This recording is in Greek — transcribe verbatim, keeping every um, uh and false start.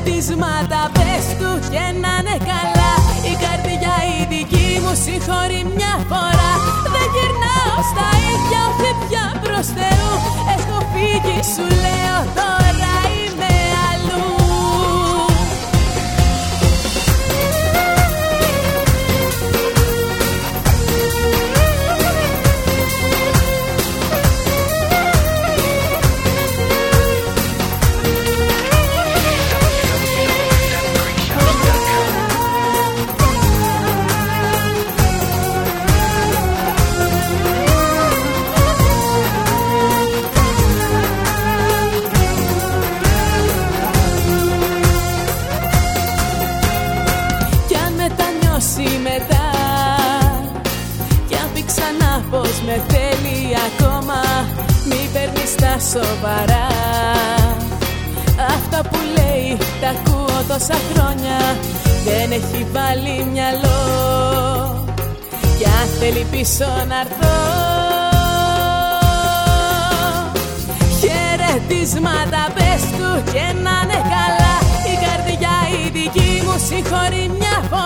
Χαιρετίσματα πες του και να είναι καλά. Η καρδιά η δική μου συγχωρεί μια φορά. Δεν γυρνάω στα ίδια ούτε πια προς Θεού. Έχω φύγει σου λέω τώρα είμαι αλλού. Μετά κι αν πει ξανά πως με θέλει ακόμα, μη παίρνεις τα σοβαρά. Αυτά που λέει τα ακούω τόσα χρόνια, δεν έχει βάλει μυαλό. Κι αν θέλει πίσω να έρθω, χαιρετίσματα πες του και να είναι καλά. Η καρδιά η δική μου συγχωρεί μια φορά.